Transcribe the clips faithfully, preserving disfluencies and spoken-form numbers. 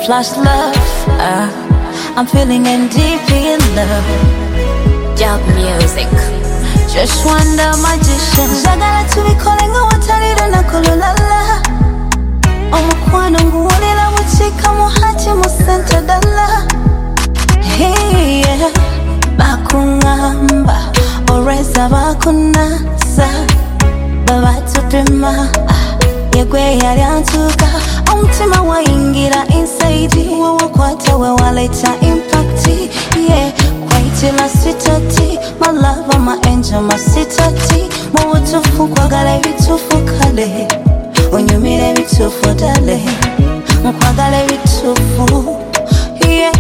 flash love. uh, I'm feeling in deep in love. Dub music. Just wonder magician. Jagala to be calling a waterida na kululala. Omukwano nguwulila muchika muhati musenta dala. Hey yeah. Bakungamba oreza bakunasa. Babatupima yegwe yali antuka. Omutima wayingira inside. Wowo kwata we waleta impact. Yeah, kwaitila sweetie. My love, my angel, my sweetie. Wowo tufu kwagala ebitufu kale. Onyumire ebitufu dale. Nkwagala ebitufu. Yeah,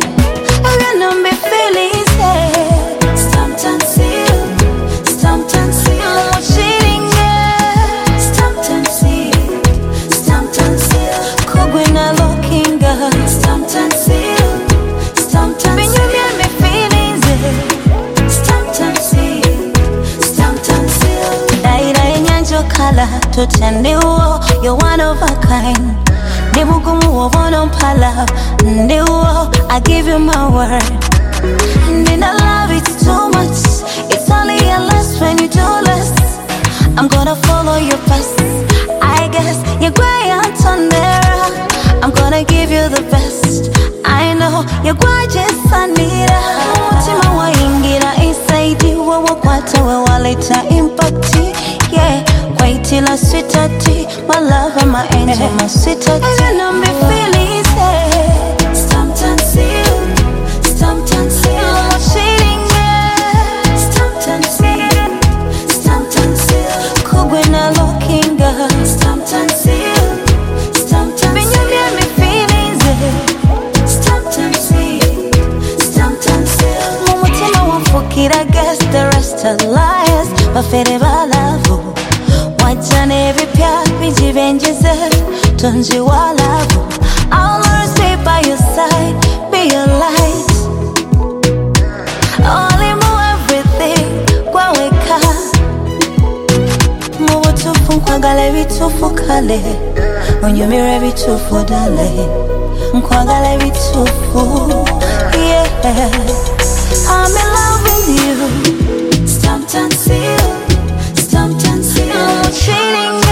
I know me feeling sad. Stamped and sealed, stamped and sealed. I'm cheating, yeah. Stamped and sealed, stamped and sealed. Kogwina looking good. Stamped and sealed, stamped and sealed. When you get me feeling sad. Stamped and sealed, stamped and sealed. Daira enyanjo kala tutendiwo. You're one of a kind. Nimugumu wobono mpala. Ndiwo, I give you my word. And I love it too much. It's only a last when you do less. I'm gonna follow your path. I guess you're great on there. I'm gonna give you the best. I know you're gorgeous, Anita. Mutima waingira inside you. Wowo kwata we waleta impact. Yeah, kwaitila sweetie. My love and my angel, my sweetie. You know me feeling sad. Stamped and sealed, stamped and sealed. I'm cheating, yeah. Stamped and sealed, stamped and sealed. Kogwina looking good. Stamped and sealed, stamped and sealed. When you get me feeling sad. Stamped and sealed, stamped and sealed. Mumutima wafukira, guess the rest are liars. Bafere balavu. Wajane vipya vijivenjeze. Tunji walavu. I'll always stay by your side. Be your light. Only move everything. Kwa weka. Mubu tufu nkwagala bitufu kale. Onyumire bitufu dale. Nkwagala bitufu. Yeah. I'm in love with you. Stamped and sealed. Stamped and sealed. I'm cheating.